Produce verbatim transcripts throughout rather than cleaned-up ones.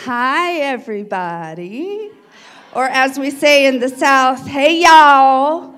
Hi, everybody. Or as we say in the South, hey, y'all.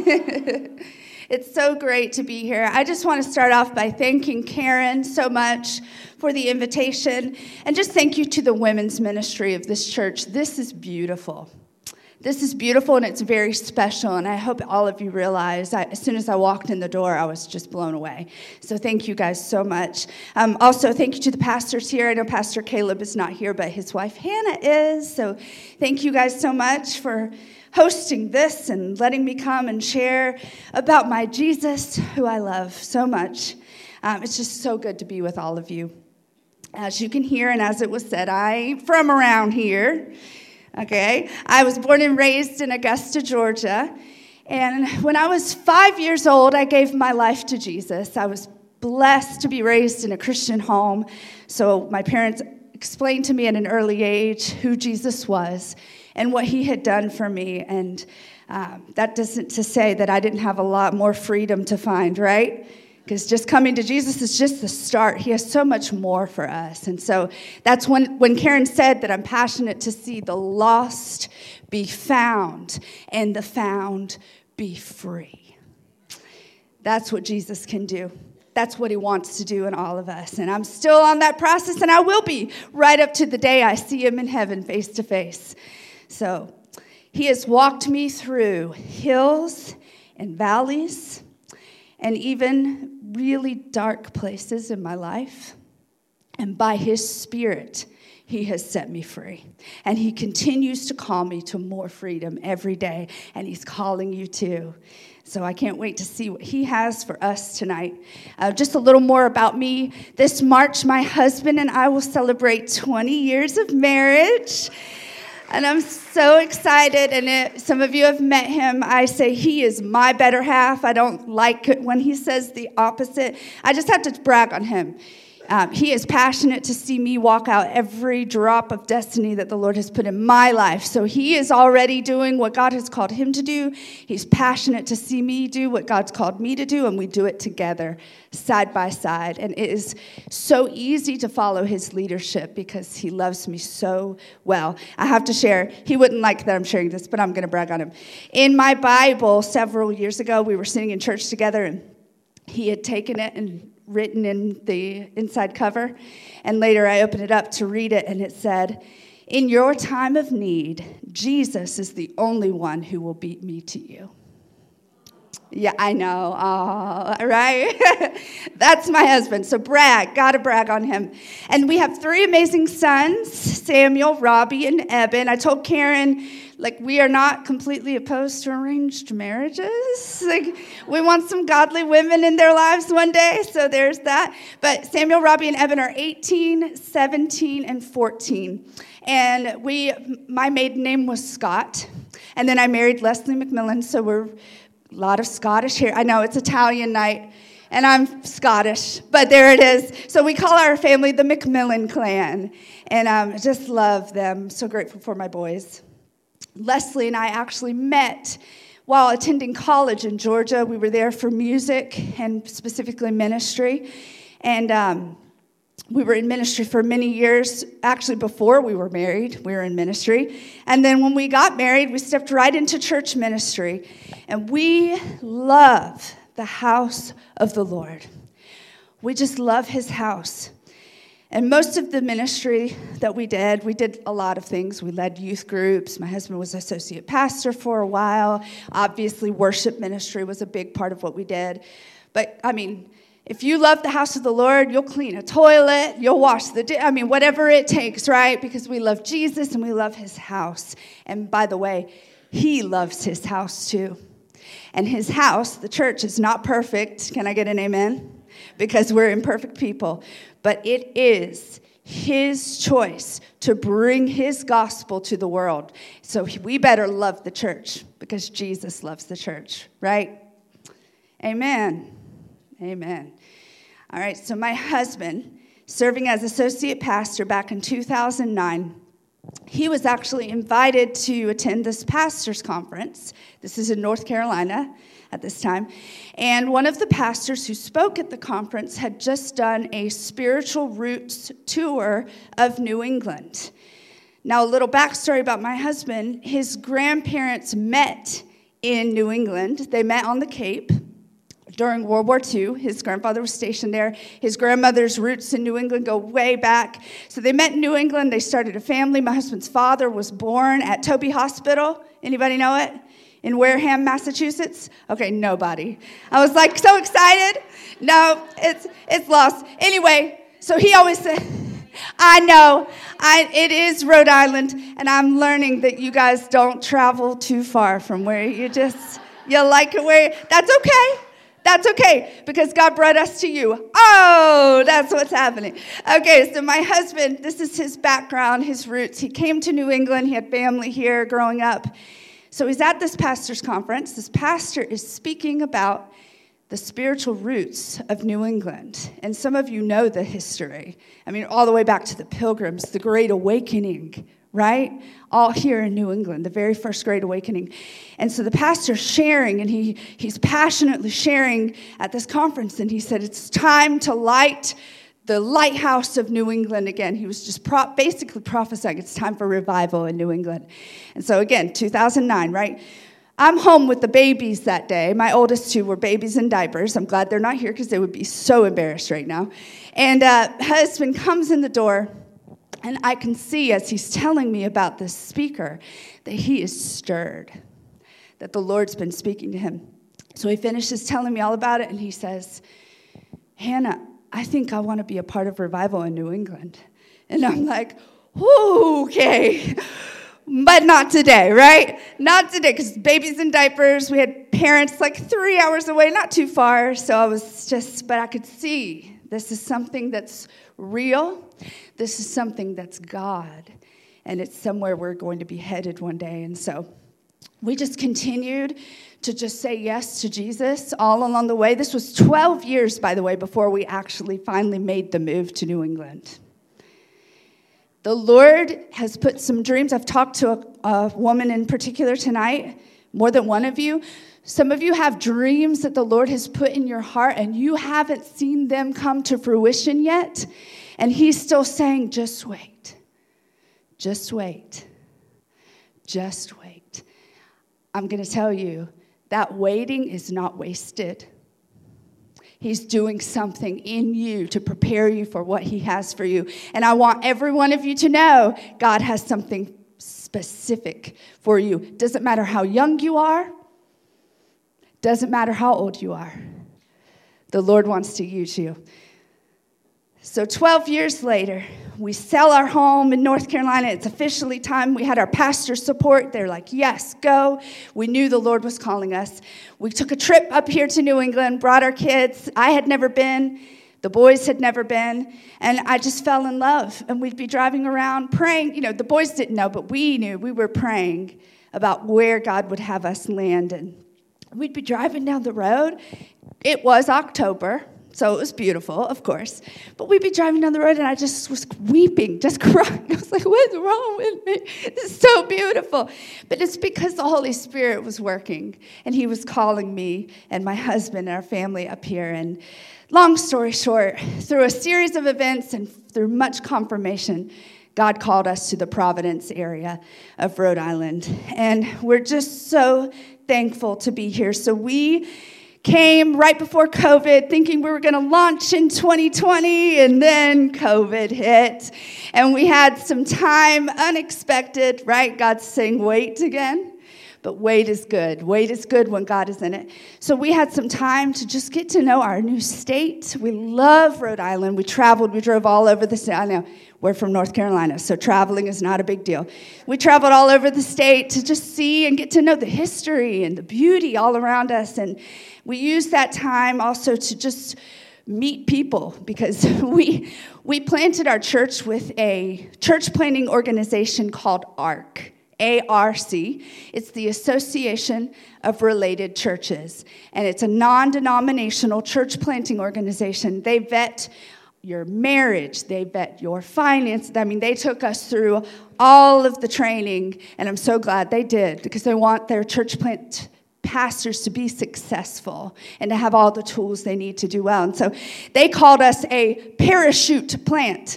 It's so great to be here. I just want to start off by thanking Karen so much for the invitation. And just thank you to the women's ministry of this church. This is beautiful. This is beautiful, and it's very special, and I hope all of you realize, I, as soon as I walked in the door, I was just blown away. So thank you guys so much. Um, also, thank you to the pastors here. I know Pastor Caleb is not here, but his wife Hannah is. So thank you guys so much for hosting this and letting me come and share about my Jesus, who I love so much. Um, it's just so good to be with all of you. As you can hear, and as it was said, I'm from around here. Okay, I was born and raised in Augusta, Georgia, and when I was five years old, I gave my life to Jesus. I was blessed to be raised in a Christian home, so my parents explained to me at an early age who Jesus was and what he had done for me, and um, that doesn't to say that I didn't have a lot more freedom to find, right? Because just coming to Jesus is just the start. He has so much more for us. And so that's when, when Karen said that I'm passionate to see the lost be found and the found be free. That's what Jesus can do. That's what he wants to do in all of us. And I'm still on that process, and I will be right up to the day I see him in heaven face to face. So he has walked me through hills and valleys and even really dark places in my life. And by his Spirit, he has set me free. And he continues to call me to more freedom every day. And he's calling you too. So I can't wait to see what he has for us tonight. Uh, just a little more about me. This March, my husband and I will celebrate twenty years of marriage. And I'm so excited, and it, some of you have met him. I say he is my better half. I don't like it when he says the opposite. I just have to brag on him. Um, he is passionate to see me walk out every drop of destiny that the Lord has put in my life. So he is already doing what God has called him to do. He's passionate to see me do what God's called me to do, and we do it together, side by side. And it is so easy to follow his leadership because he loves me so well. I have to share, he wouldn't like that I'm sharing this, but I'm going to brag on him. In my Bible, several years ago, we were sitting in church together, and he had taken it and written in the inside cover, and later I opened it up to read it, and it said, "In your time of need, Jesus is the only one who will beat me to you." Yeah, I know, oh, right? That's my husband, so brag, gotta brag on him. And we have three amazing sons, Samuel, Robbie, and Eben. I told Karen, like, we are not completely opposed to arranged marriages. Like, we want some godly women in their lives one day, so there's that. But Samuel, Robbie, and Eben are eighteen, seventeen, and fourteen. And we, my maiden name was Scott. And then I married Leslie McMillan, so we're a lot of Scottish here. I know, it's Italian night, and I'm Scottish, but there it is. So we call our family the McMillan clan, and um, I just love them. So grateful for my boys. Leslie and I actually met while attending college in Georgia. We were there for music and specifically ministry, and um, we were in ministry for many years. Actually, before we were married, we were in ministry. And then when we got married, we stepped right into church ministry. And we love the house of the Lord. We just love his house. And most of the ministry that we did, we did a lot of things. We led youth groups. My husband was associate pastor for a while. Obviously, worship ministry was a big part of what we did. But, I mean, if you love the house of the Lord, you'll clean a toilet, you'll wash the di- I mean, whatever it takes, right? Because we love Jesus and we love his house. And by the way, he loves his house too. And his house, the church, is not perfect. Can I get an amen? Because we're imperfect people. But it is his choice to bring his gospel to the world. So we better love the church because Jesus loves the church, right? Amen. Amen. All right, so my husband, serving as associate pastor back in two thousand nine, he was actually invited to attend this pastor's conference. This is in North Carolina at this time. And one of the pastors who spoke at the conference had just done a spiritual roots tour of New England. Now, a little backstory about my husband. His grandparents met in New England. They met on the Cape during World War Two. His grandfather was stationed there. His grandmother's roots in New England go way back. So they met in New England. They started a family. My husband's father was born at Toby Hospital. Anybody know it? In Wareham, Massachusetts? Okay, nobody. I was like so excited. No, it's it's lost. Anyway, so he always said, I know, I, it is Rhode Island, and I'm learning that you guys don't travel too far from where you just, you like it where, that's okay. That's okay, because God brought us to you. Oh, that's what's happening. Okay, so my husband, this is his background, his roots. He came to New England. He had family here growing up. So he's at this pastor's conference. This pastor is speaking about the spiritual roots of New England. And some of you know the history. I mean, all the way back to the Pilgrims, the Great Awakening, right? All here in New England, the very first Great Awakening. And so the pastor's sharing, and he, he's passionately sharing at this conference, and he said, it's time to light the lighthouse of New England again. He was just pro- basically prophesying it's time for revival in New England. And so again, two thousand nine, right? I'm home with the babies that day. My oldest two were babies in diapers. I'm glad they're not here because they would be so embarrassed right now. And uh, husband comes in the door, and I can see as he's telling me about this speaker that he is stirred, that the Lord's been speaking to him. So he finishes telling me all about it, and he says, Hannah, I think I want to be a part of revival in New England. And I'm like, okay. But not today, right? Not today, because babies in diapers. We had parents like three hours away, not too far. So I was just, but I could see this is something that's real. This is something that's God. And it's somewhere we're going to be headed one day. And so we just continued to just say yes to Jesus all along the way. This was twelve years, by the way, before we actually finally made the move to New England. The Lord has put some dreams. I've talked to a, a woman in particular tonight, more than one of you. Some of you have dreams that the Lord has put in your heart, and you haven't seen them come to fruition yet. And he's still saying, just wait. Just wait. Just wait. I'm going to tell you, that waiting is not wasted. He's doing something in you to prepare you for what he has for you. And I want every one of you to know God has something specific for you. Doesn't matter how young you are. Doesn't matter how old you are. The Lord wants to use you. So twelve years later, we sell our home in North Carolina. It's officially time. We had our pastor's support. They're like, yes, go. We knew the Lord was calling us. We took a trip up here to New England, brought our kids. I had never been. The boys had never been. And I just fell in love. And we'd be driving around praying. You know, the boys didn't know, but we knew. We were praying about where God would have us land. And we'd be driving down the road. It was October. So it was beautiful, of course. But we'd be driving down the road, and I just was weeping, just crying. I was like, what's wrong with me? This is so beautiful. But it's because the Holy Spirit was working, and he was calling me and my husband and our family up here. And long story short, through a series of events and through much confirmation, God called us to the Providence area of Rhode Island. And we're just so thankful to be here. So we came right before COVID, thinking we were going to launch in twenty twenty, and then COVID hit. And we had some time, unexpected, right? God's saying, wait again. But wait is good. Wait is good when God is in it. So we had some time to just get to know our new state. We love Rhode Island. We traveled. We drove all over the state. I know we're from North Carolina, so traveling is not a big deal. We traveled all over the state to just see and get to know the history and the beauty all around us. And we used that time also to just meet people, because we we planted our church with a church planting organization called ARC. A R C. It's the Association of Related Churches. And it's a non-denominational church planting organization. They vet your marriage. They vet your finances. I mean, they took us through all of the training, and I'm so glad they did, because they want their church plant pastors to be successful and to have all the tools they need to do well. And so they called us a parachute plant,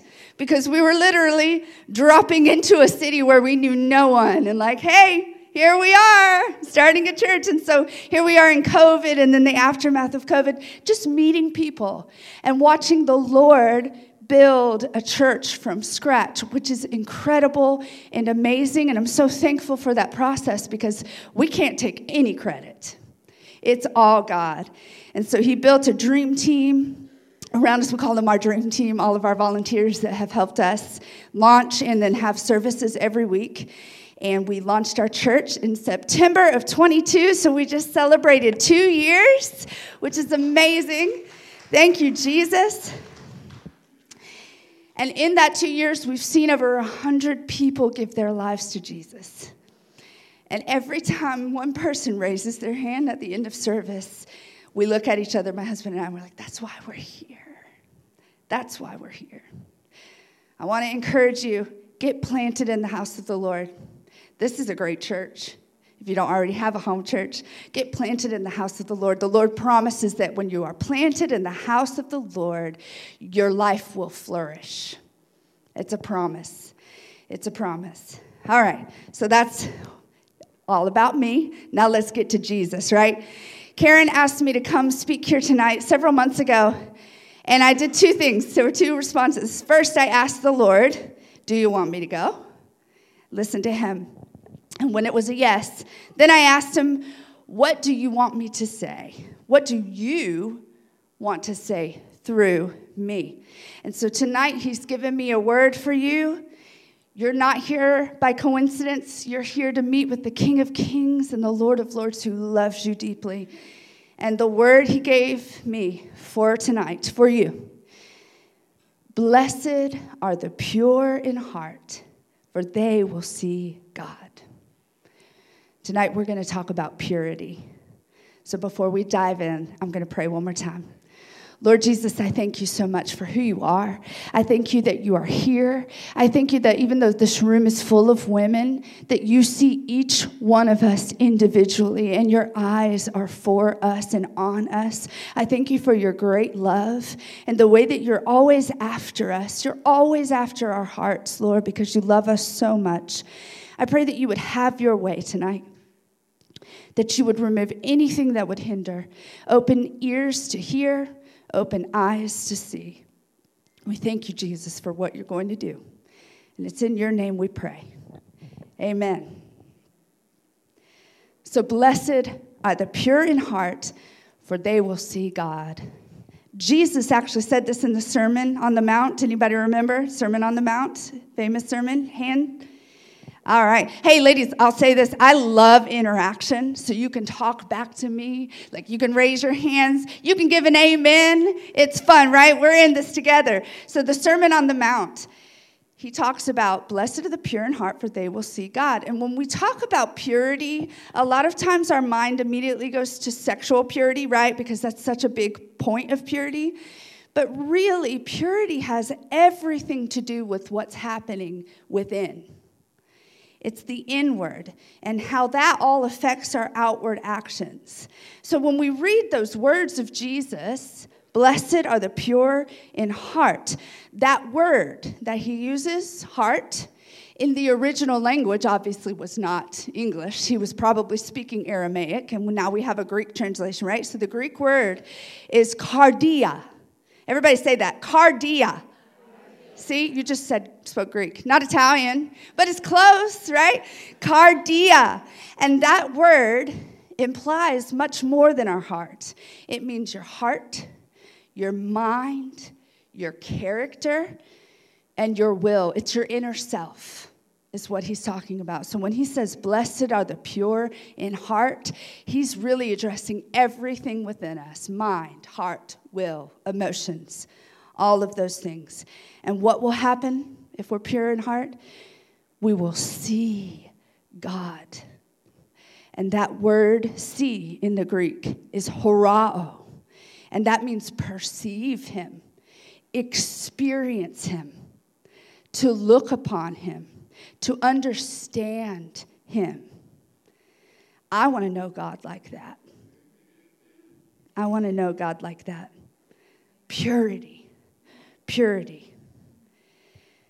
because we were literally dropping into a city where we knew no one and like, hey, here we are starting a church. And so here we are in COVID and then the aftermath of COVID, just meeting people and watching the Lord build a church from scratch, which is incredible and amazing. And I'm so thankful for that process because we can't take any credit. It's all God. And so he built a dream team around us. We call them our dream team, all of our volunteers that have helped us launch and then have services every week. And we launched our church in September of twenty-two, so we just celebrated two years, which is amazing. Thank you, Jesus. And in that two years, we've seen over one hundred people give their lives to Jesus. And every time one person raises their hand at the end of service, we look at each other, my husband and I, and we're like, that's why we're here. That's why we're here. I want to encourage you, get planted in the house of the Lord. This is a great church. If you don't already have a home church, get planted in the house of the Lord. The Lord promises that when you are planted in the house of the Lord, your life will flourish. It's a promise. It's a promise. All right, so that's all about me. Now let's get to Jesus, right? Karen asked me to come speak here tonight several months ago, and I did two things. There were two responses. First, I asked the Lord, do you want me to go? Listen to him. And when it was a yes, then I asked him, what do you want me to say? What do you want to say through me? And so tonight, he's given me a word for you. You're not here by coincidence. You're here to meet with the King of Kings and the Lord of Lords who loves you deeply. And the word he gave me for tonight, for you, blessed are the pure in heart, for they will see God. Tonight, we're going to talk about purity. So before we dive in, I'm going to pray one more time. Lord Jesus, I thank you so much for who you are. I thank you that you are here. I thank you that even though this room is full of women, that you see each one of us individually and your eyes are for us and on us. I thank you for your great love and the way that you're always after us. You're always after our hearts, Lord, because you love us so much. I pray that you would have your way tonight, that you would remove anything that would hinder. Open ears to hear, open eyes to see. We thank you, Jesus, for what you're going to do. And it's in your name we pray. Amen. So blessed are the pure in heart, for they will see God. Jesus actually said this in the Sermon on the Mount. Anybody remember? Sermon on the Mount, famous sermon, hand. All right. Hey, ladies, I'll say this. I love interaction, so you can talk back to me. Like, you can raise your hands. You can give an amen. It's fun, right? We're in this together. So the Sermon on the Mount, he talks about, blessed are the pure in heart, for they will see God. And when we talk about purity, a lot of times our mind immediately goes to sexual purity, right? Because that's such a big point of purity. But really, purity has everything to do with what's happening within. It's the inward and how that all affects our outward actions. So when we read those words of Jesus, blessed are the pure in heart, that word that he uses, heart, in the original language obviously was not English. He was probably speaking Aramaic, and now we have a Greek translation, right? So the Greek word is cardia. Everybody say that, cardia. See, you just said, spoke Greek, not Italian, but it's close, right? Cardia. And that word implies much more than our heart. It means your heart, your mind, your character, and your will. It's your inner self is what he's talking about. So when he says, blessed are the pure in heart, he's really addressing everything within us, mind, heart, will, emotions, all of those things. And what will happen if we're pure in heart? We will see God. And that word see in the Greek is horao. And that means perceive him, experience him, to look upon him, to understand him. I want to know God like that. I want to know God like that. Purity. Purity.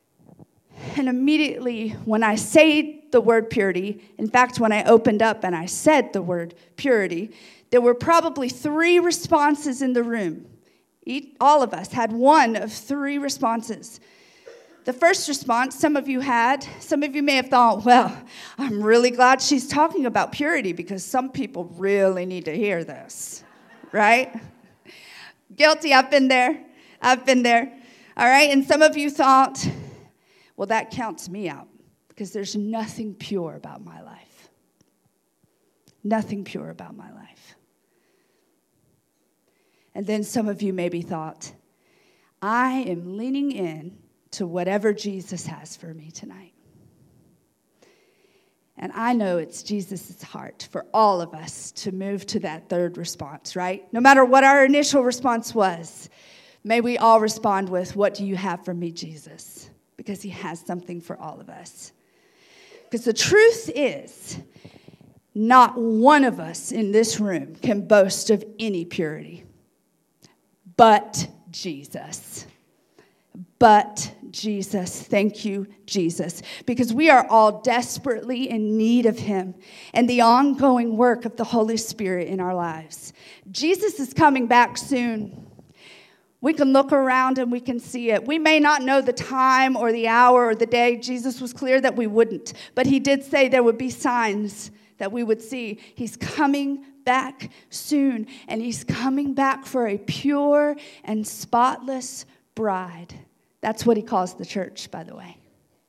And immediately when I say the word purity, in fact, when I opened up and I said the word purity, there were probably three responses in the room. Each, all of us had one of three responses. The first response some of you had, some of you may have thought, well, I'm really glad she's talking about purity because some people really need to hear this, right? Guilty, I've been there. I've been there. All right, and some of you thought, well, that counts me out because there's nothing pure about my life. Nothing pure about my life. And then some of you maybe thought, I am leaning in to whatever Jesus has for me tonight. And I know it's Jesus' heart for all of us to move to that third response, right? No matter what our initial response was, may we all respond with, what do you have for me, Jesus? Because he has something for all of us. Because the truth is, not one of us in this room can boast of any purity. But Jesus. But Jesus. Thank you, Jesus. Because we are all desperately in need of him and the ongoing work of the Holy Spirit in our lives. Jesus is coming back soon. We can look around and we can see it. We may not know the time or the hour or the day. Jesus was clear that we wouldn't. But he did say there would be signs that we would see. He's coming back soon. And he's coming back for a pure and spotless bride. That's what he calls the church, by the way.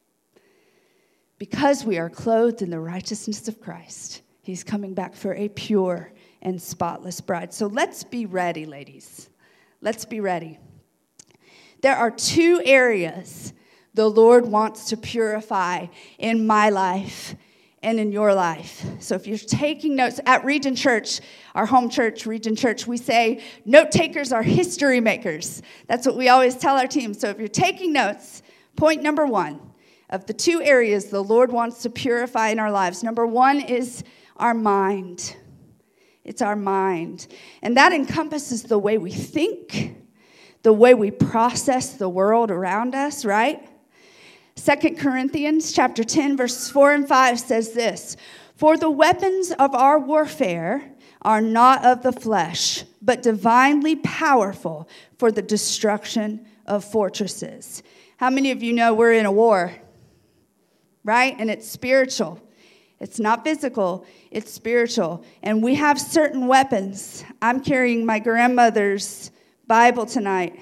Because we are clothed in the righteousness of Christ, he's coming back for a pure and spotless bride. So let's be ready, ladies. Let's be ready. There are two areas the Lord wants to purify in my life and in your life. So if you're taking notes, at Region Church, our home church, Region Church, we say note takers are history makers. That's what we always tell our team. So if you're taking notes, point number one of the two areas the Lord wants to purify in our lives. Number one is our mind. It's our mind. And that encompasses the way we think, the way we process the world around us, right? Second Corinthians chapter ten, verses four and five says this, for the weapons of our warfare are not of the flesh, but divinely powerful for the destruction of fortresses. How many of you know we're in a war, right? And it's spiritual. It's not physical, it's spiritual. And we have certain weapons. I'm carrying my grandmother's Bible tonight.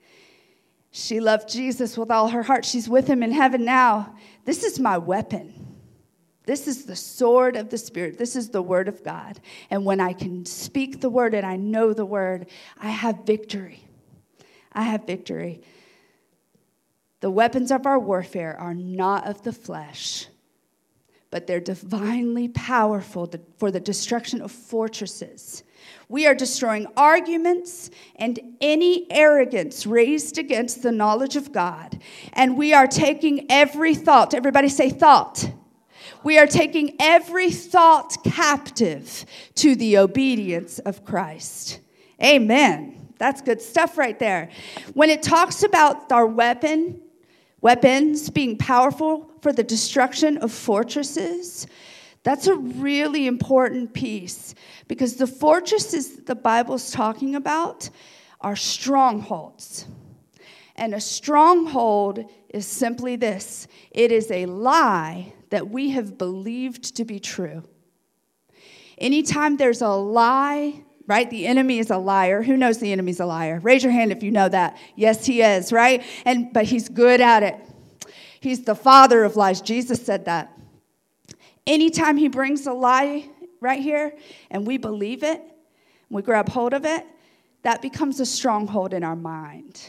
She loved Jesus with all her heart. She's with him in heaven now. This is my weapon. This is the sword of the Spirit. This is the word of God. And when I can speak the word and I know the word, I have victory. I have victory. The weapons of our warfare are not of the flesh, but they're divinely powerful for the destruction of fortresses. We are destroying arguments and any arrogance raised against the knowledge of God. And we are taking every thought. Everybody say thought. We are taking every thought captive to the obedience of Christ. Amen. That's good stuff right there. When it talks about our weapon, weapons being powerful for the destruction of fortresses, that's a really important piece because the fortresses that the Bible's talking about are strongholds. And a stronghold is simply this. It is a lie that we have believed to be true. Anytime there's a lie, right? The enemy is a liar. Who knows the enemy's a liar? Raise your hand if you know that. Yes, he is, right? And but he's good at it. He's the father of lies. Jesus said that. Anytime he brings a lie right here and we believe it, we grab hold of it, that becomes a stronghold in our mind.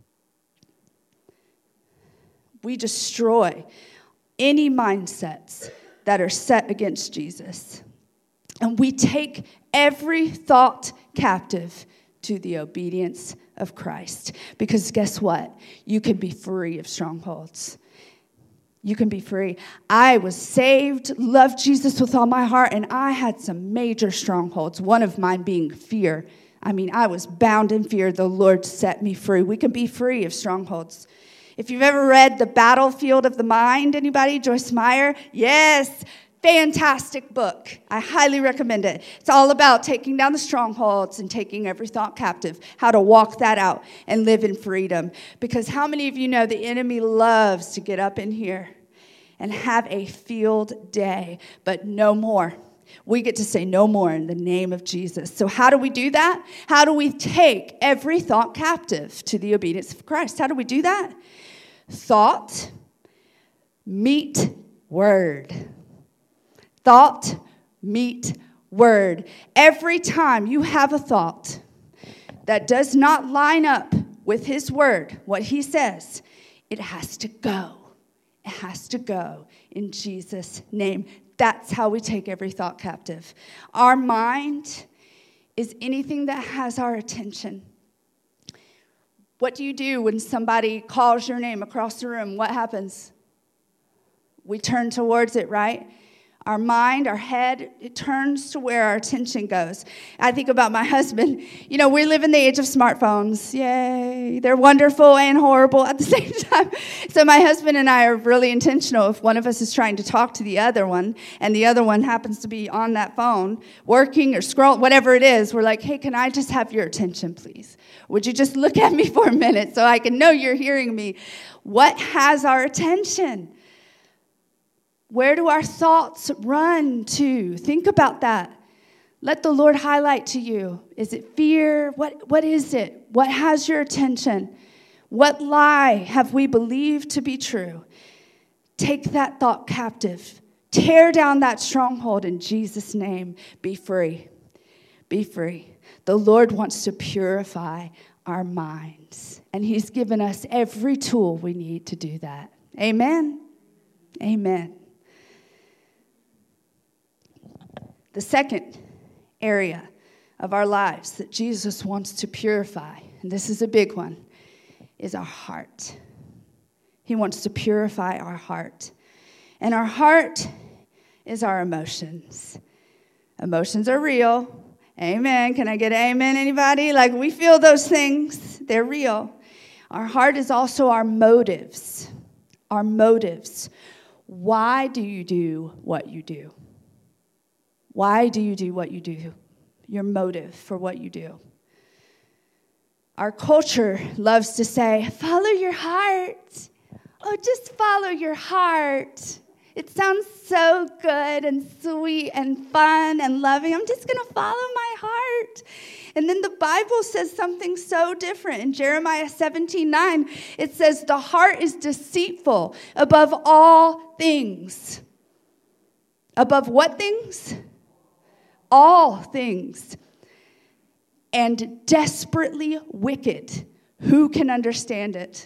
We destroy any mindsets that are set against Jesus. And we take every thought captive to the obedience of Christ. Because guess what? You can be free of strongholds. You can be free. I was saved, loved Jesus with all my heart, and I had some major strongholds, one of mine being fear. I mean, I was bound in fear. The Lord set me free. We can be free of strongholds. If you've ever read The Battlefield of the Mind, anybody? Joyce Meyer? Yes. Fantastic book. I highly recommend it. It's all about taking down the strongholds and taking every thought captive, how to walk that out and live in freedom. Because how many of you know the enemy loves to get up in here and have a field day, but no more. We get to say no more in the name of Jesus. So how do we do that? How do we take every thought captive to the obedience of Christ? How do we do that? Thought, meet, word. Thought, meet, word. Every time you have a thought that does not line up with his word, what he says, it has to go. It has to go in Jesus' name. That's how we take every thought captive. Our mind is anything that has our attention. What do you do when somebody calls your name across the room? What happens? We turn towards it, right? Our mind, our head, it turns to where our attention goes. I think about my husband. You know, we live in the age of smartphones. Yay. They're wonderful and horrible at the same time. So my husband and I are really intentional. If one of us is trying to talk to the other one, and the other one happens to be on that phone, working or scrolling, whatever it is, we're like, hey, can I just have your attention, please? Would you just look at me for a minute so I can know you're hearing me? What has our attention? Where do our thoughts run to? Think about that. Let the Lord highlight to you. Is it fear? What, what is it? What has your attention? What lie have we believed to be true? Take that thought captive. Tear down that stronghold in Jesus' name. Be free. Be free. The Lord wants to purify our minds, and he's given us every tool we need to do that. Amen? Amen. The second area of our lives that Jesus wants to purify, and this is a big one, is our heart. He wants to purify our heart. And our heart is our emotions. Emotions are real. Amen. Can I get an amen, anybody? Like, we feel those things. They're real. Our heart is also our motives. Our motives. Why do you do what you do? Why do you do what you do? Your motive for what you do. Our culture loves to say, follow your heart. Oh, just follow your heart. It sounds so good and sweet and fun and loving. I'm just going to follow my heart. And then the Bible says something so different. In Jeremiah seventeen nine, it says, the heart is deceitful above all things. Above what things? All things, and desperately wicked. Who can understand it?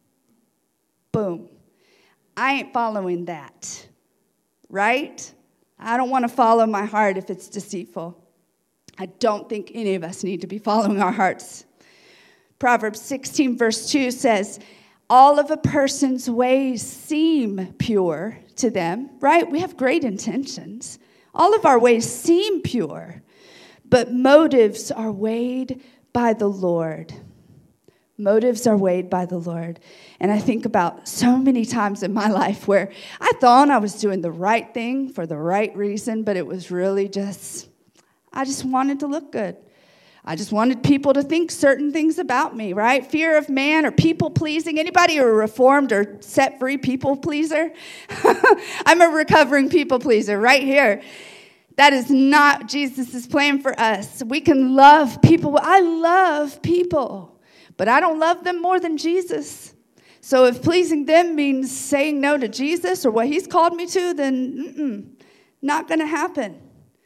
Boom. I ain't following that, right? I don't want to follow my heart if it's deceitful. I don't think any of us need to be following our hearts. Proverbs sixteen verse two says, all of a person's ways seem pure to them, right? We have great intentions. All of our ways seem pure, but motives are weighed by the Lord. Motives are weighed by the Lord. And I think about so many times in my life where I thought I was doing the right thing for the right reason, but it was really just, I just wanted to look good. I just wanted people to think certain things about me, right? Fear of man or people pleasing. Anybody a reformed or set free people pleaser? I'm a recovering people pleaser right here. That is not Jesus' plan for us. We can love people. I love people, but I don't love them more than Jesus. So if pleasing them means saying no to Jesus or what he's called me to, then mm-mm, not going to happen.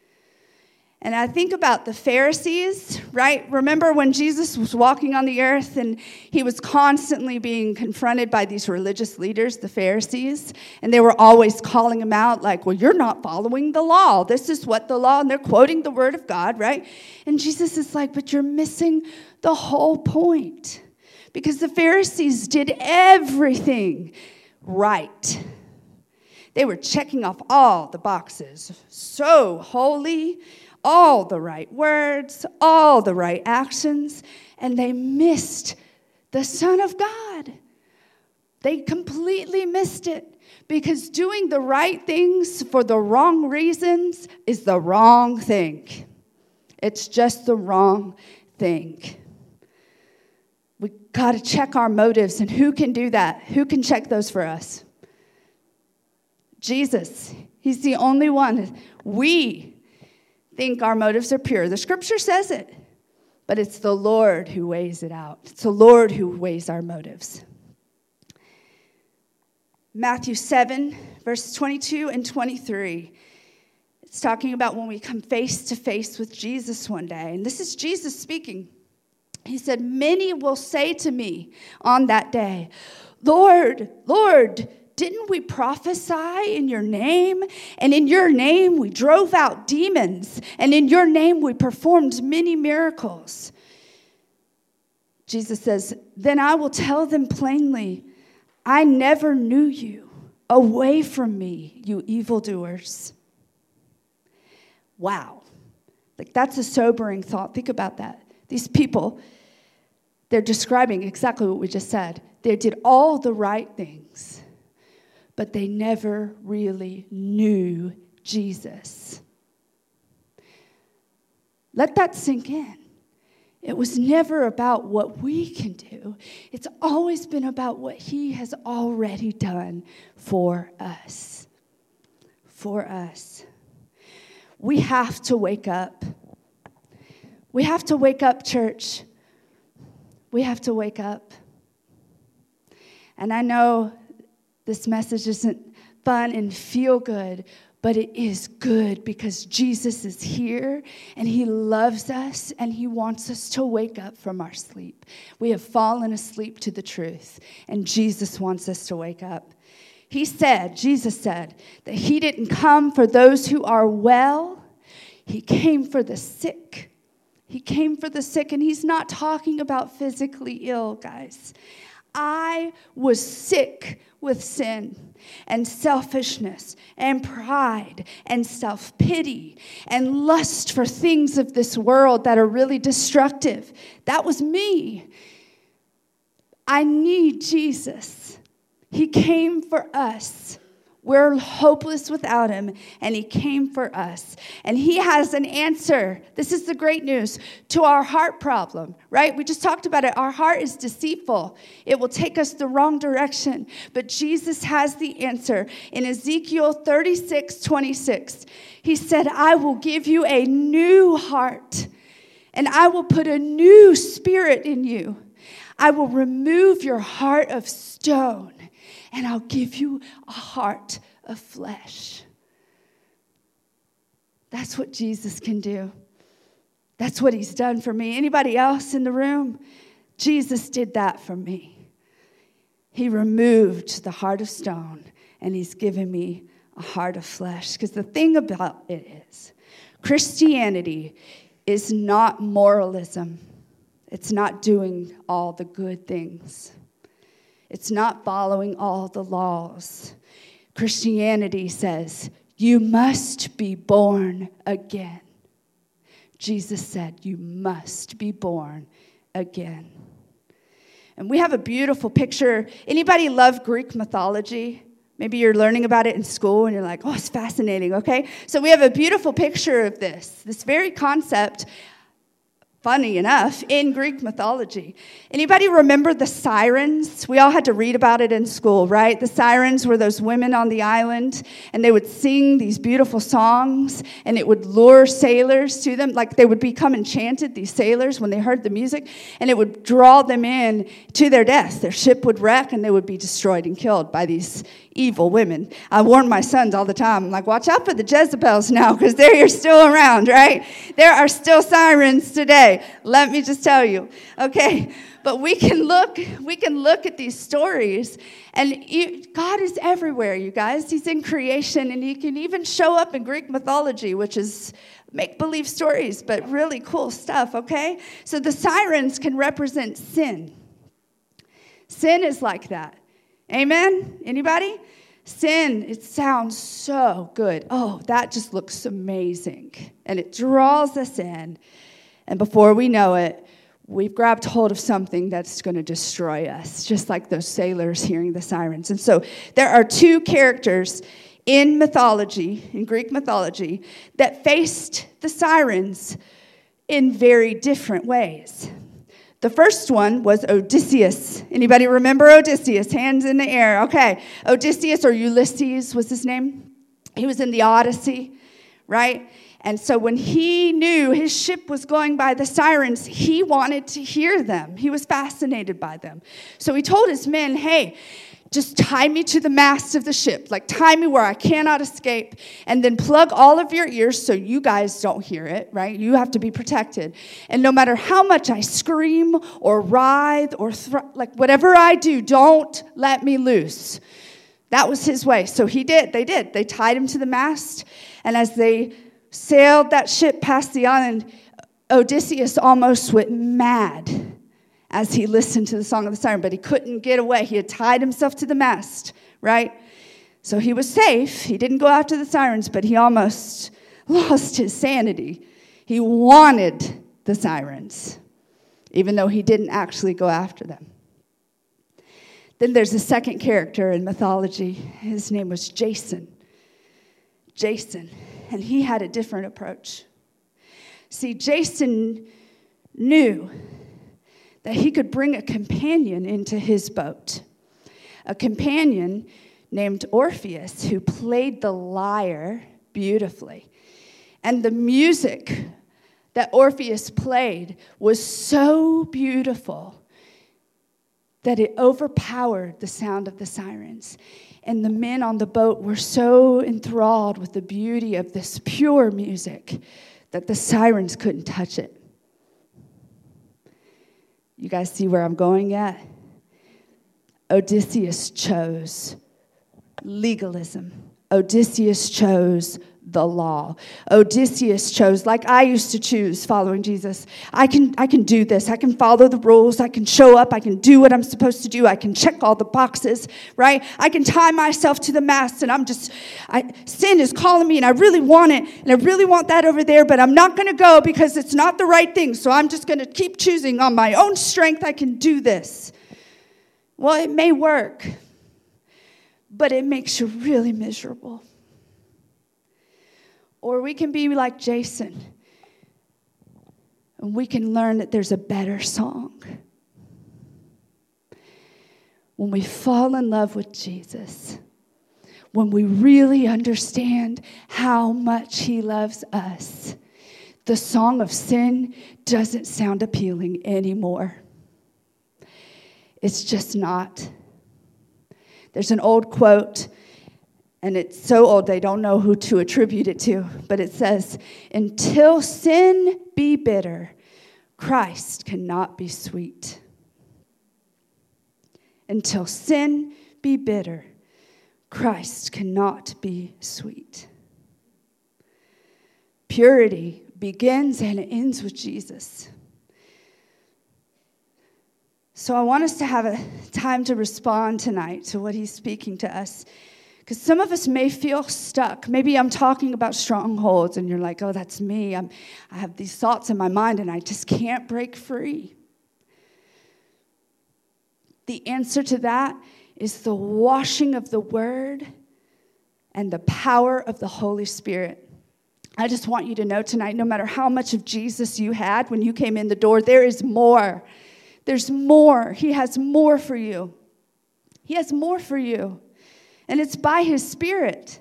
And I think about the Pharisees, right? Remember when Jesus was walking on the earth and he was constantly being confronted by these religious leaders, the Pharisees, and they were always calling him out like, well, you're not following the law. This is what the law, and they're quoting the word of God, right? And Jesus is like, but you're missing the whole point, because the Pharisees did everything right. They were checking off all the boxes. So holy, all the right words, all the right actions, and they missed the Son of God. They completely missed it because doing the right things for the wrong reasons is the wrong thing. It's just the wrong thing. We got to check our motives, and who can do that? Who can check those for us? Jesus. He's the only one. We think our motives are pure. The scripture says it, but it's the Lord who weighs it out. It's the Lord who weighs our motives. Matthew seven, verse twenty-two and twenty-three. It's talking about when we come face to face with Jesus one day. And this is Jesus speaking. He said, many will say to me on that day, Lord, Lord, didn't we prophesy in your name? And in your name we drove out demons. And in your name we performed many miracles. Jesus says, then I will tell them plainly, I never knew you. Away from me, you evildoers. Wow. Like, that's a sobering thought. Think about that. These people, they're describing exactly what we just said. They did all the right things, but they never really knew Jesus. Let that sink in. It was never about what we can do. It's always been about what he has already done for us. For us. We have to wake up. We have to wake up, church. We have to wake up. And I know this message isn't fun and feel good, but it is good because Jesus is here and he loves us and he wants us to wake up from our sleep. We have fallen asleep to the truth, and Jesus wants us to wake up. He said, Jesus said, that he didn't come for those who are well. He came for the sick. He came for the sick, and he's not talking about physically ill, guys. I was sick with sin and selfishness and pride and self-pity and lust for things of this world that are really destructive. That was me. I need Jesus. He came for us. We're hopeless without him, and he came for us. And he has an answer. This is the great news to our heart problem, right? We just talked about it. Our heart is deceitful. It will take us the wrong direction. But Jesus has the answer. In Ezekiel thirty-six twenty-six, he said, I will give you a new heart, and I will put a new spirit in you. I will remove your heart of stone, and I'll give you a heart of flesh. That's what Jesus can do. That's what he's done for me. Anybody else in the room? Jesus did that for me. He removed the heart of stone, and he's given me a heart of flesh. Because the thing about it is, Christianity is not moralism. It's not doing all the good things. It's not following all the laws. Christianity says, you must be born again. Jesus said, you must be born again. And we have a beautiful picture. Anybody love Greek mythology? Maybe you're learning about it in school and you're like, oh, it's fascinating, okay? So we have a beautiful picture of this, this very concept, funny enough, in Greek mythology. Anybody remember the sirens? We all had to read about it in school, right? The sirens were those women on the island, and they would sing these beautiful songs, and it would lure sailors to them. Like, they would become enchanted, these sailors, when they heard the music, and it would draw them in to their death. Their ship would wreck, and they would be destroyed and killed by these evil women. I warn my sons all the time. I'm like, watch out for the Jezebels now, because they're still around, right? There are still sirens today. Let me just tell you, okay? But we can look, we can look at these stories, and you, God is everywhere, you guys. He's in creation, and he can even show up in Greek mythology, which is make-believe stories, but really cool stuff, okay? So the sirens can represent sin. Sin is like that. Amen? Anybody? Sin, it sounds so good. Oh, that just looks amazing. And it draws us in. And before we know it, we've grabbed hold of something that's going to destroy us, just like those sailors hearing the sirens. And so there are two characters in mythology, in Greek mythology, that faced the sirens in very different ways. The first one was Odysseus. Anybody remember Odysseus? Hands in the air. Okay. Odysseus, or Ulysses was his name. He was in the Odyssey, right? And so when he knew his ship was going by the sirens, he wanted to hear them. He was fascinated by them. So he told his men, hey, just tie me to the mast of the ship. Like, tie me where I cannot escape. And then plug all of your ears so you guys don't hear it, right? You have to be protected. And no matter how much I scream or writhe or thr- like whatever I do, don't let me loose. That was his way. So he did. They did. They tied him to the mast. And as they sailed that ship past the island, Odysseus almost went mad as he listened to the song of the siren, but he couldn't get away. He had tied himself to the mast, right? So he was safe. He didn't go after the sirens, but he almost lost his sanity. He wanted the sirens, even though he didn't actually go after them. Then there's a second character in mythology. His name was Jason. Jason. And he had a different approach. See, Jason knew that he could bring a companion into his boat. A companion named Orpheus, who played the lyre beautifully. And the music that Orpheus played was so beautiful that it overpowered the sound of the sirens. And the men on the boat were so enthralled with the beauty of this pure music that the sirens couldn't touch it. You guys see where I'm going yet? Odysseus chose legalism. Odysseus chose the law. Odysseus chose, like I used to choose following Jesus. I can, I can do this. I can follow the rules. I can show up. I can do what I'm supposed to do. I can check all the boxes, right? I can tie myself to the mast, and I'm just, I, sin is calling me, and I really want it, and I really want that over there, but I'm not going to go because it's not the right thing, so I'm just going to keep choosing on my own strength. I can do this. Well, it may work, but it makes you really miserable. Or we can be like Jason, and we can learn that there's a better song. When we fall in love with Jesus, when we really understand how much he loves us, the song of sin doesn't sound appealing anymore. It's just not. There's an old quote, and it's so old they don't know who to attribute it to. But it says, until sin be bitter, Christ cannot be sweet. Until sin be bitter, Christ cannot be sweet. Purity begins and it ends with Jesus. So I want us to have a time to respond tonight to what he's speaking to us. Because some of us may feel stuck. Maybe I'm talking about strongholds and you're like, oh, that's me. I'm, I have these thoughts in my mind and I just can't break free. The answer to that is the washing of the word and the power of the Holy Spirit. I just want you to know tonight, no matter how much of Jesus you had when you came in the door, there is more. There's more. He has more for you. He has more for you. And it's by his Spirit.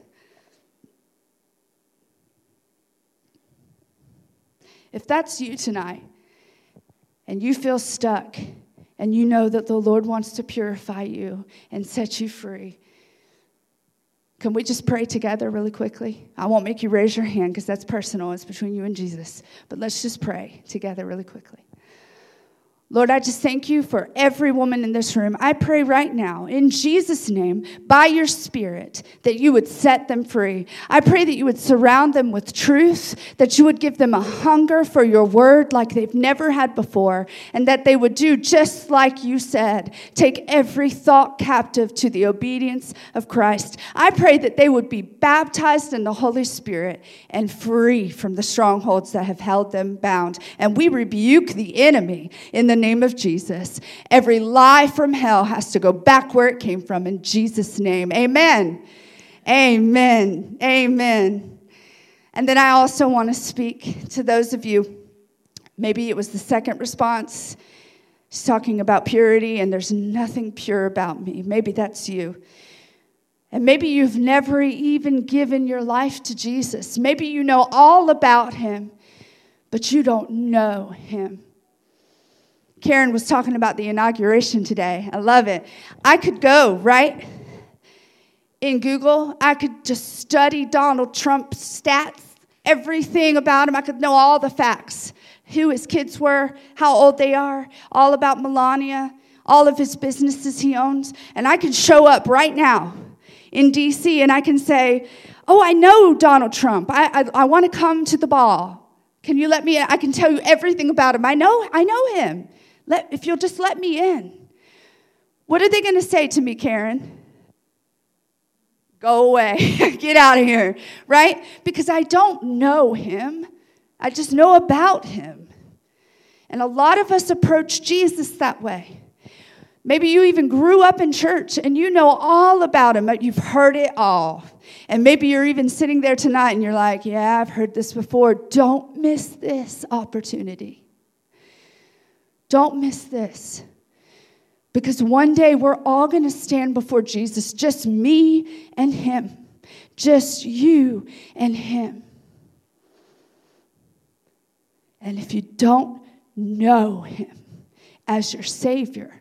If that's you tonight, and you feel stuck, and you know that the Lord wants to purify you and set you free, can we just pray together really quickly? I won't make you raise your hand because that's personal. It's between you and Jesus. But let's just pray together really quickly. Lord, I just thank you for every woman in this room. I pray right now, in Jesus' name, by your Spirit, that you would set them free. I pray that you would surround them with truth, that you would give them a hunger for your word like they've never had before, and that they would do just like you said, take every thought captive to the obedience of Christ. I pray that they would be baptized in the Holy Spirit and free from the strongholds that have held them bound. And we rebuke the enemy in the name of Jesus. Every lie from hell has to go back where it came from in Jesus' name. Amen. Amen. Amen. And then I also want to speak to those of you, maybe it was the second response, it's talking about purity, and there's nothing pure about me. Maybe that's you. And maybe you've never even given your life to Jesus. Maybe you know all about him, but you don't know him. Karen was talking about the inauguration today. I love it. I could go, right? In Google, I could just study Donald Trump's stats, everything about him. I could know all the facts, who his kids were, how old they are, all about Melania, all of his businesses he owns. And I could show up right now in D C and I can say, oh, I know Donald Trump. I, I, I want to come to the ball. Can you let me in? I can tell you everything about him. I know, I know him. Let, if you'll just let me in. What are they going to say to me, Karen? Go away. Get out of here, right? Because I don't know him. I just know about him. And a lot of us approach Jesus that way. Maybe you even grew up in church and you know all about him, but you've heard it all. And maybe you're even sitting there tonight and you're like, yeah, I've heard this before. Don't miss this opportunity. Don't miss this. Because one day we're all going to stand before Jesus, just me and him. Just you and him. And if you don't know him as your Savior,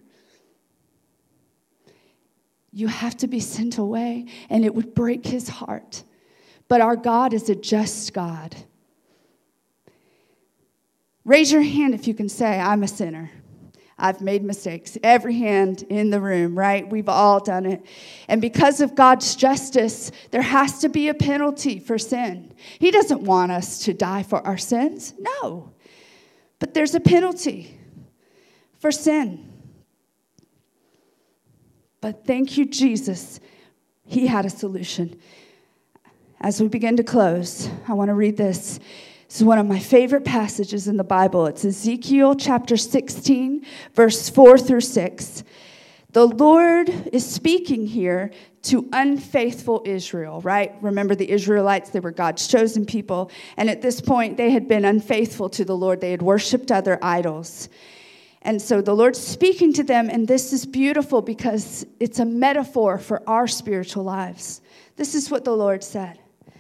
you have to be sent away, and it would break his heart. But our God is a just God. Raise your hand if you can say, I'm a sinner. I've made mistakes. Every hand in the room, right? We've all done it. And because of God's justice, there has to be a penalty for sin. He doesn't want us to die for our sins. No. But there's a penalty for sin. But thank you, Jesus. He had a solution. As we begin to close, I want to read this. This is one of my favorite passages in the Bible. It's Ezekiel chapter sixteen, verse four through six. The Lord is speaking here to unfaithful Israel, right? Remember the Israelites, they were God's chosen people. And at this point, they had been unfaithful to the Lord. They had worshiped other idols. And so the Lord's speaking to them, and this is beautiful because it's a metaphor for our spiritual lives. This is what the Lord said.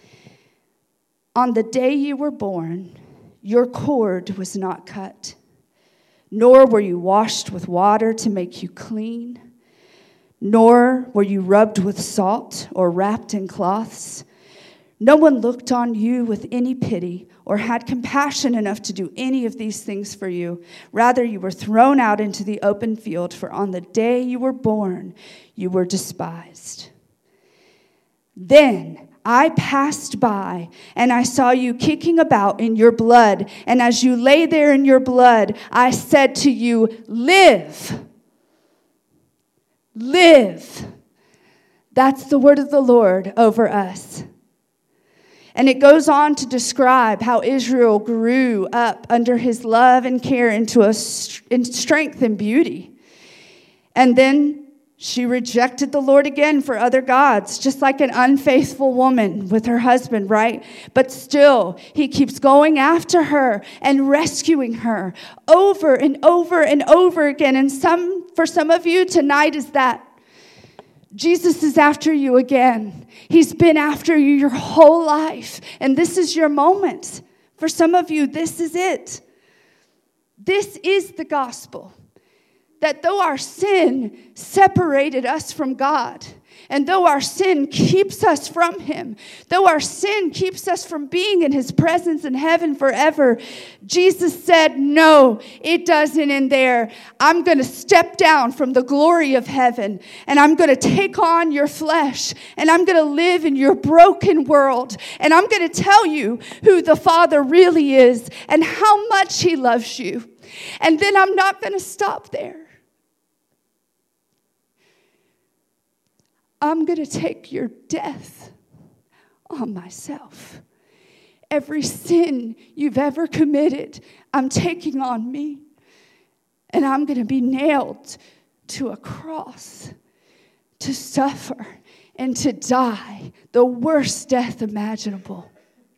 On the day you were born, your cord was not cut, nor were you washed with water to make you clean, nor were you rubbed with salt or wrapped in cloths. No one looked on you with any pity or had compassion enough to do any of these things for you. Rather, you were thrown out into the open field, for on the day you were born, you were despised. Then I passed by, and I saw you kicking about in your blood. And as you lay there in your blood, I said to you, live. Live. That's the word of the Lord over us. And it goes on to describe how Israel grew up under his love and care into a in strength and beauty. And then she rejected the Lord again for other gods, just like an unfaithful woman with her husband, right? But still, he keeps going after her and rescuing her over and over and over again. And some, for some of you, tonight is that. Jesus is after you again. He's been after you your whole life. And this is your moment. For some of you, this is it. This is the gospel. That though our sin separated us from God, And though our sin keeps us from him, though our sin keeps us from being in his presence in heaven forever, Jesus said, no, it doesn't end there. I'm going to step down from the glory of heaven, and I'm going to take on your flesh, and I'm going to live in your broken world, and I'm going to tell you who the Father really is and how much he loves you. And then I'm not going to stop there. I'm going to take your death on myself. Every sin you've ever committed, I'm taking on me. And I'm going to be nailed to a cross to suffer and to die the worst death imaginable.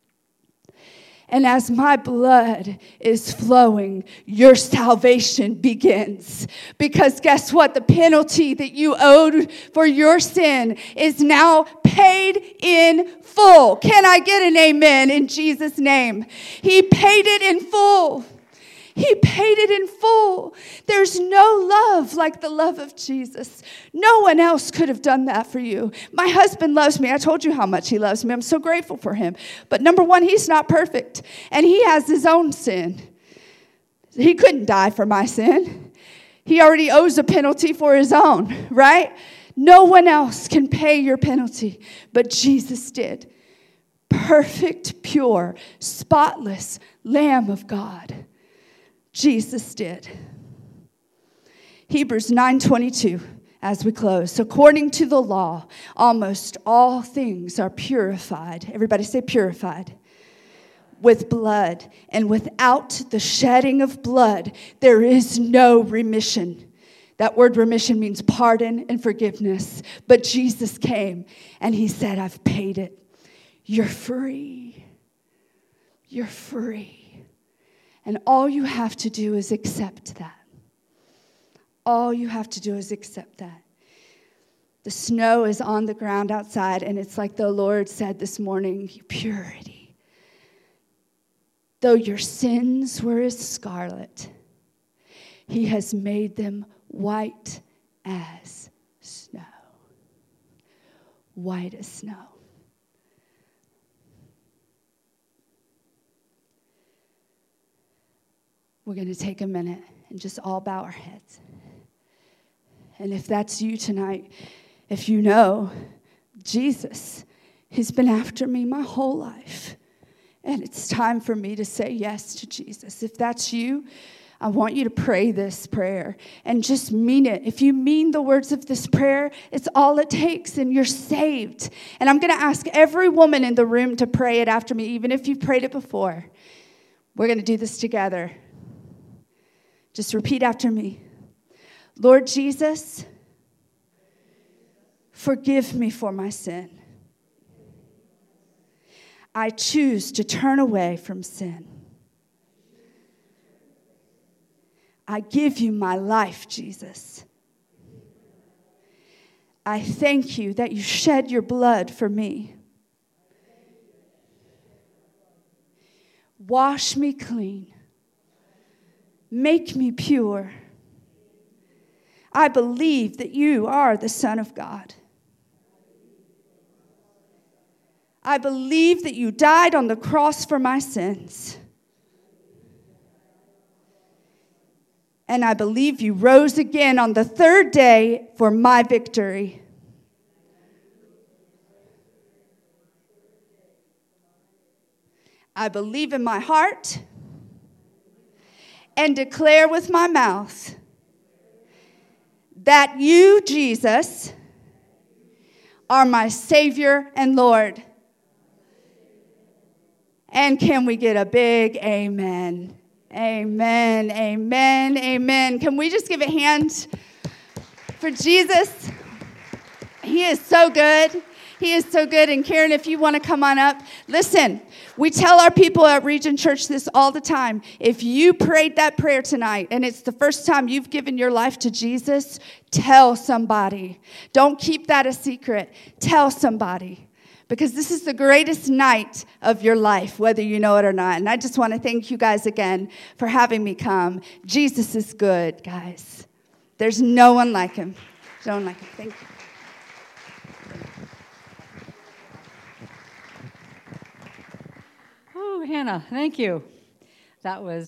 And as my blood is flowing, your salvation begins. Because guess what? The penalty that you owed for your sin is now paid in full. Can I get an amen in Jesus' name? He paid it in full. He paid it in full. There's no love like the love of Jesus. No one else could have done that for you. My husband loves me. I told you how much he loves me. I'm so grateful for him. But number one, he's not perfect. And he has his own sin. He couldn't die for my sin. He already owes a penalty for his own, right? No one else can pay your penalty, but Jesus did. Perfect, pure, spotless Lamb of God. Jesus did. Hebrews nine twenty-two, as we close. According to the law, almost all things are purified. Everybody say purified. With blood. And without the shedding of blood, there is no remission. That word remission means pardon and forgiveness. But Jesus came and he said, I've paid it. You're free. You're free. And all you have to do is accept that. All you have to do is accept that. The snow is on the ground outside, and it's like the Lord said this morning, purity. Though your sins were as scarlet, he has made them white as snow. White as snow. We're going to take a minute and just all bow our heads. And if that's you tonight, if you know Jesus, he's been after me my whole life. And it's time for me to say yes to Jesus. If that's you, I want you to pray this prayer and just mean it. If you mean the words of this prayer, it's all it takes and you're saved. And I'm going to ask every woman in the room to pray it after me, even if you've prayed it before. We're going to do this together. Just repeat after me. Lord Jesus, forgive me for my sin. I choose to turn away from sin. I give you my life, Jesus. I thank you that you shed your blood for me. Wash me clean. Make me pure. I believe that you are the Son of God. I believe that you died on the cross for my sins. And I believe you rose again on the third day for my victory. I believe in my heart and declare with my mouth that you, Jesus, are my Savior and Lord. And can we get a big amen? Amen, amen, amen. Can we just give a hand for Jesus? He is so good. He is so good. And Karen, if you want to come on up, listen, we tell our people at Region Church this all the time. If you prayed that prayer tonight and it's the first time you've given your life to Jesus, tell somebody. Don't keep that a secret. Tell somebody. Because this is the greatest night of your life, whether you know it or not. And I just want to thank you guys again for having me come. Jesus is good, guys. There's no one like him. No one like him. Thank you. Oh, Hannah, thank you. That was